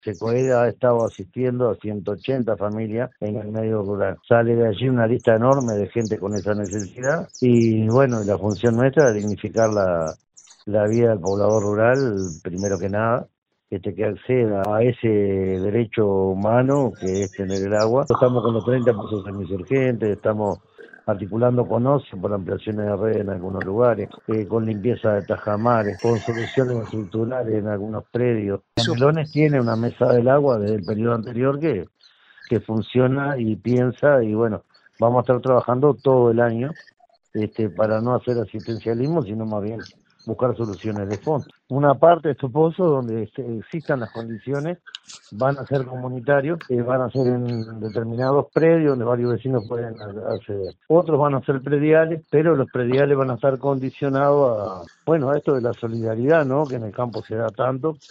Secoed ha estado asistiendo a 180 familias en el medio rural. Sale de allí una lista enorme de gente con esa necesidad y bueno, la función nuestra es dignificar la vida del poblador rural, primero que nada, que acceda a ese derecho humano que es tener el agua. Estamos con los 30 pozos semisurgentes, estamos articulando con OCE por ampliaciones de red en algunos lugares, con limpieza de tajamares, con soluciones estructurales en algunos predios. Canelones tiene una mesa del agua desde el periodo anterior que funciona y piensa y bueno, vamos a estar trabajando todo el año para no hacer asistencialismo, sino más bien buscar soluciones de fondo. Una parte de estos pozos donde existan las condiciones van a ser comunitarios, van a ser en determinados predios donde varios vecinos pueden acceder. Otros van a ser prediales, pero los prediales van a estar condicionados a esto de la solidaridad, ¿no? Que en el campo se da tanto.